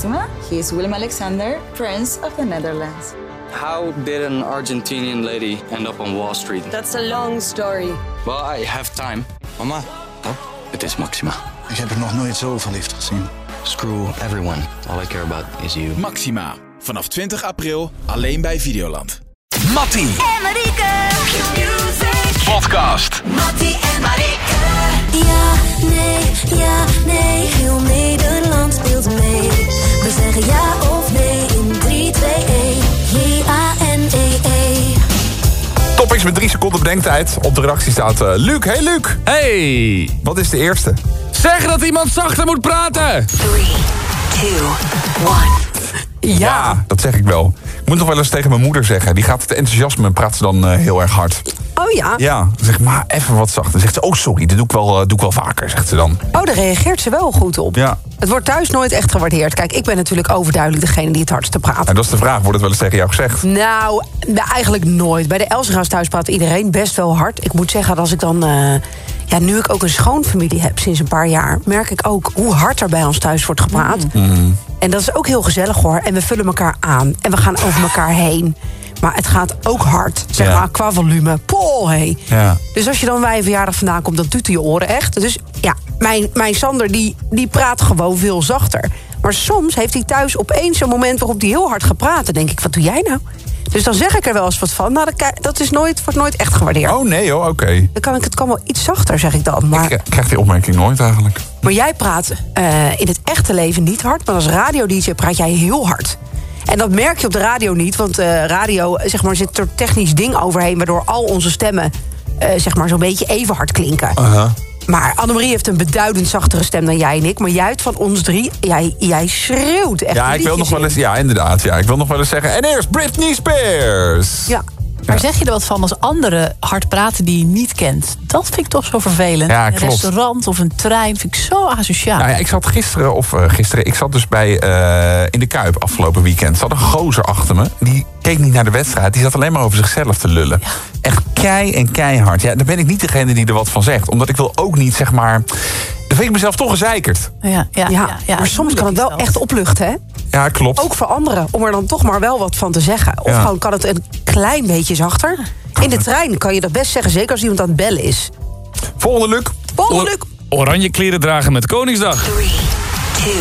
Maxima. He is Willem Alexander, Prince of the Netherlands. How did an Argentinian lady end up on Wall Street? That's a long story. Well, I have time. Mama, Het is Maxima. ik heb er nog nooit zo verliefd gezien. Screw everyone. All I care about is you. Maxima. Vanaf 20 april alleen bij Videoland. Mattie. En Marieke. Podcast. Mattie en Marieke. Ja, nee, heel Nederland speelt mee. We zeggen ja of nee in 3, 2, 1. J-A-N-E-E. Topics met 3 seconden bedenktijd. Op de redactie staat Luc. Hey Luc. Hey. Wat is de eerste? Zeg dat iemand zachter moet praten. 3, 2, 1. Ja, dat zeg ik wel. Ik moet nog wel eens tegen mijn moeder zeggen. Die gaat het enthousiasme en praat ze dan heel erg hard. Oh ja? Ja, dan zeg ik maar even wat zachter. Dan zegt ze, oh sorry, dat doe ik wel vaker, zegt ze dan. Oh, daar reageert ze wel goed op. Ja. Het wordt thuis nooit echt gewaardeerd. Kijk, ik ben natuurlijk overduidelijk degene die het hardste praat. En dat is de vraag, wordt het wel eens tegen jou gezegd? Nou, eigenlijk nooit. Bij de Elsega's thuis praat iedereen best wel hard. Ik moet zeggen, als ik dan... nu ik ook een schoonfamilie heb sinds een paar jaar... merk ik ook hoe hard er bij ons thuis wordt gepraat. Mm. En dat is ook heel gezellig hoor. En we vullen elkaar aan. En we gaan over elkaar heen. Maar het gaat ook hard, zeg maar, qua volume. Poh, hé. Ja. Dus als je dan bij een verjaardag vandaan komt, dan doet hij je oren echt. Dus ja, mijn Sander, die praat gewoon veel zachter. Maar soms heeft hij thuis opeens zo'n moment waarop hij heel hard gaat praten. Dan denk ik, wat doe jij nou? Dus dan zeg ik er wel eens wat van. Nou, dat wordt nooit echt gewaardeerd. Oh nee, oké. Het kan wel iets zachter, zeg ik dan. Maar, Ik krijg die opmerking nooit eigenlijk. maar jij praat in het echte leven niet hard. Maar als radio-dj praat jij heel hard. En dat merk je op de radio niet. Want radio, zeg maar, zit er technisch ding overheen... waardoor al onze stemmen, zeg maar, zo'n beetje even hard klinken. Maar Annemarie heeft een beduidend zachtere stem dan jij en ik. Maar juist van ons 3, jij schreeuwt echt. Ja, ik wil nog wel eens... Ja, inderdaad. Ja, ik wil nog wel eens zeggen... En eerst Britney Spears. Ja. Maar zeg je er wat van als anderen hard praten die je niet kent? Dat vind ik toch zo vervelend. Ja, een klopt. restaurant of een trein vind ik zo asociaal. Nou ja, ik zat gisteren... Ik zat dus in de Kuip afgelopen weekend. Er zat een gozer achter me. Die keek niet naar de wedstrijd. Die zat alleen maar over zichzelf te lullen. Ja. Echt keihard. Ja, dan ben ik niet degene die er wat van zegt. Omdat ik wil ook niet, zeg maar... Dan vind ik mezelf toch gezeikerd. Ja. Maar soms kan het wel echt opluchten, hè? Ja, klopt. Ook voor anderen, om er dan toch maar wel wat van te zeggen. Of gewoon kan het een klein beetje zachter. In de trein kan je dat best zeggen, zeker als iemand aan het bellen is. Volgende, Luc. Oranje kleren dragen met Koningsdag. 3, 2,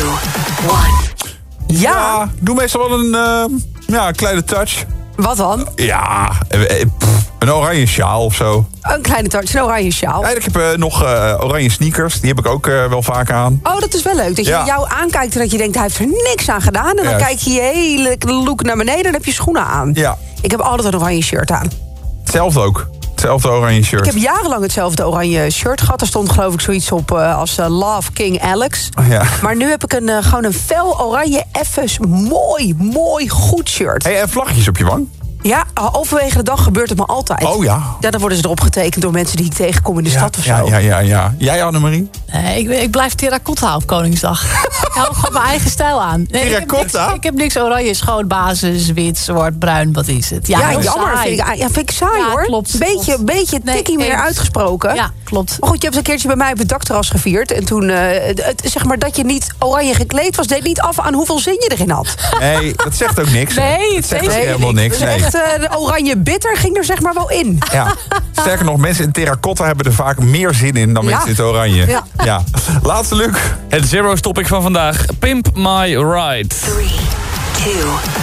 1. Ja. Doe meestal wel een kleine touch. Wat dan? Ja, een oranje sjaal of zo. Een kleine touch, een oranje sjaal. Ik heb nog oranje sneakers. Die heb ik ook wel vaak aan. Oh, dat is wel leuk. Dat je jou aankijkt en dat je denkt, hij heeft er niks aan gedaan. En dan kijk je hele look naar beneden en dan heb je schoenen aan. Ja. Ik heb altijd een oranje shirt aan. Hetzelfde ook. Hetzelfde oranje shirt. Ik heb jarenlang hetzelfde oranje shirt gehad. Er stond geloof ik zoiets op als Love King Alex. Ja. Maar nu heb ik gewoon een fel oranje, even mooi, goed shirt. En vlaggetjes op je wang? Ja, overwege de dag gebeurt het me altijd. Oh ja. Ja, dan worden ze erop getekend door mensen die ik tegenkom in de stad of zo. Ja. Jij, Annemarie? Nee, ik blijf terracotta op Koningsdag. Ik hou gewoon mijn eigen stijl aan. Nee, terracotta? Ik heb niks oranje, gewoon basis, wit, zwart, bruin, wat is het? Ja, jammer. Vind ik saai hoor. Klopt. Beetje tikkie meer uitgesproken. Ja, klopt. Maar goed, je hebt een keertje bij mij op het dakterras gevierd. En toen, zeg maar, dat je niet oranje gekleed was, deed niet af aan hoeveel zin je erin had. Nee, dat zegt ook niks. Nee, het zegt helemaal niks. Dus echt, de oranje bitter ging er zeg maar wel in. Ja. Sterker nog, mensen in terracotta hebben er vaak meer zin in dan mensen in het oranje. Ja. Laatste, Luc. Het Zero's topic van vandaag. Pimp My Ride. 3, 2,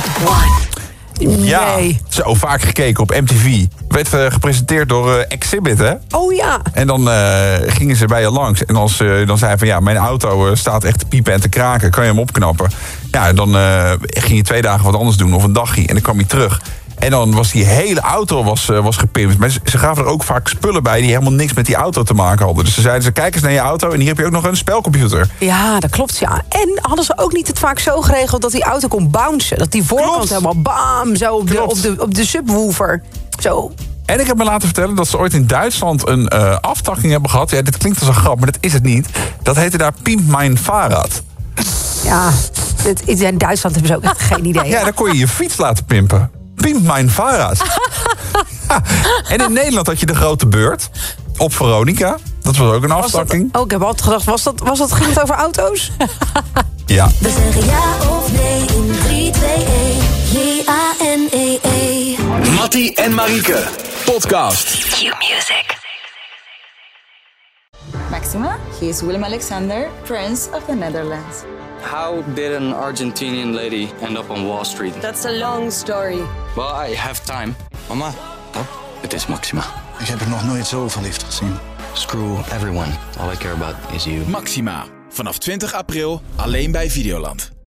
1. Ja, zo vaak gekeken op MTV. Werd gepresenteerd door Exhibit, hè? Oh ja. En dan gingen ze bij je langs. En als dan zei van, ja, mijn auto staat echt te piepen en te kraken. Kan je hem opknappen? Ja, dan ging je 2 dagen wat anders doen of een dagje. En dan kwam je terug. En dan was die hele auto was gepimpt. Maar ze gaven er ook vaak spullen bij die helemaal niks met die auto te maken hadden. Dus ze zeiden, kijk eens naar je auto en hier heb je ook nog een spelcomputer. Ja, dat klopt, ja. En hadden ze ook niet het vaak zo geregeld dat die auto kon bouncen? Dat die voorkant helemaal bam, zo op de subwoofer. Zo. En ik heb me laten vertellen dat ze ooit in Duitsland een aftakking hebben gehad. Ja, dit klinkt als een grap, maar dat is het niet. Dat heette daar Pimp Mein Fahrrad. Ja, in Duitsland hebben ze ook echt geen idee. Ja, dan kon je je fiets laten pimpen. Pimp Mein Fahrrad. Ja. En in Nederland had je de grote beurt op Veronica. Dat was ook een aftakking. Ik heb altijd gedacht, ging het over auto's? Ja. We zeggen ja of nee in 3, 2, 1. J-A-N-E-E. Mattie en Marieke. Podcast. Q-Music. Maxima, he is Willem-Alexander, Prince of the Netherlands. How did an Argentinian lady end up on Wall Street? That's a long story. Well, I have time. Mama, het is Maxima. Ik heb er nog nooit zo verliefd gezien. Screw everyone. All I care about is you. Maxima. Vanaf 20 april alleen bij Videoland.